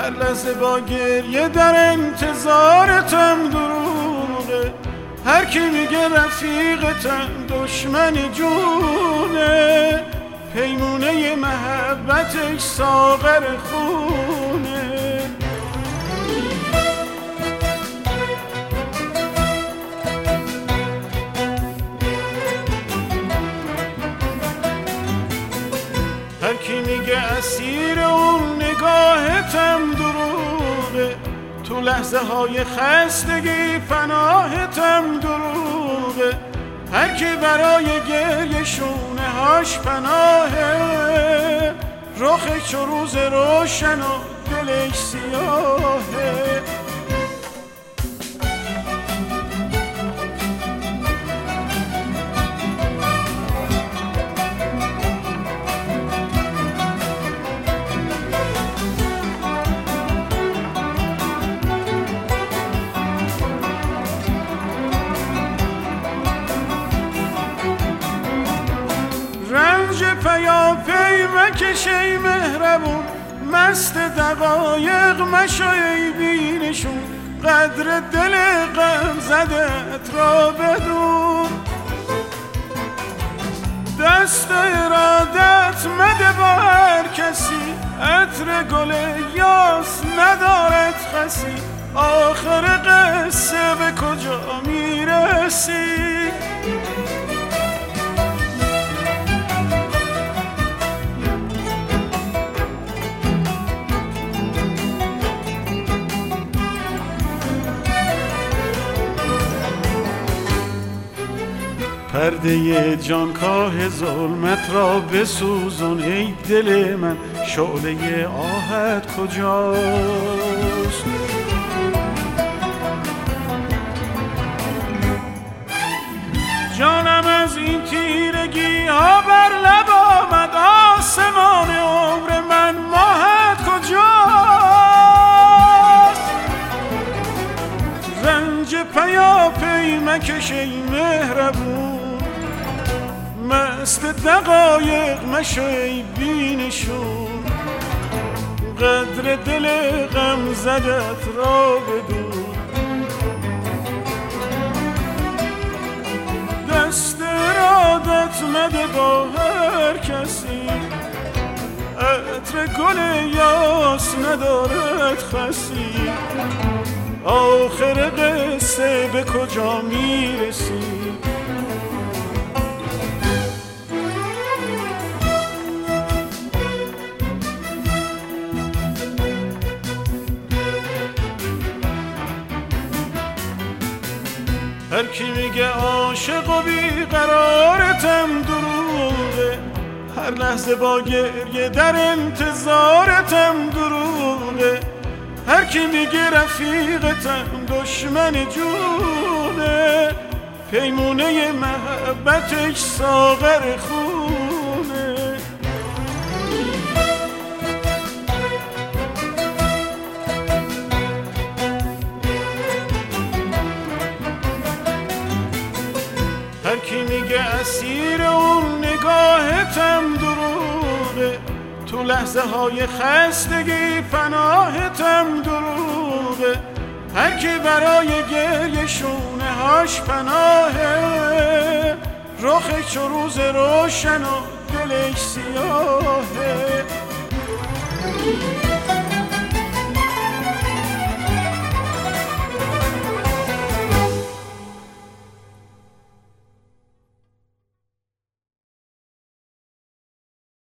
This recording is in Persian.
هر لحظه با گریه در انتظارتم دروغه، هر کی میگه رفیقتم دشمن جونه، پیمونه محبتش ساغر خونه. هر کی میگه اسیر اون نگاهتم دروغه، تو لحظه های خستگی پناهتم دروغه، هر کی برای گریه شونه هاش پناهه، رخش چو روز روشن و دلش سیاهه. رنج پیاپی مکش ای مهربون، مست دقایق مشو ای بینشون، قدر دل غم زدت را بدون، دست ارادت مده با هر کسی، عطر گل یاس ندارد خسی، آخر قصه به کجا میرسی؟ پرده جانکاه ظلمت را بسوزون ای دل من، شعله آهت کجاست؟ جانم از این تیرگی ها بر لب آمد، آسمان عمر من ماهت کجاست؟ رنج پیاپی مکش ای مهربون، مست دقایق مشو ای بینشون، قدر دل غم زدت را بدون، دست ارادت مده با هر کسی، عطر گل یاس ندارد خسی، آخر قصه به کجا میرسی؟ هر کی میگه عاشق و بیقرارتم دروغه، هر لحظه با گریه در انتظارتم دروغه، هر کی میگه رفیقتم دشمن جونه، پیمونه محبتش ساغر خونه. هر کی میگه اسیر اون نگاهتم دروغه، تو لحظه های خستگی پناهتم دروغه، هر کی برای گریه شونه هاش پناهه، رخش چو روز روشن و دلش سیاهه.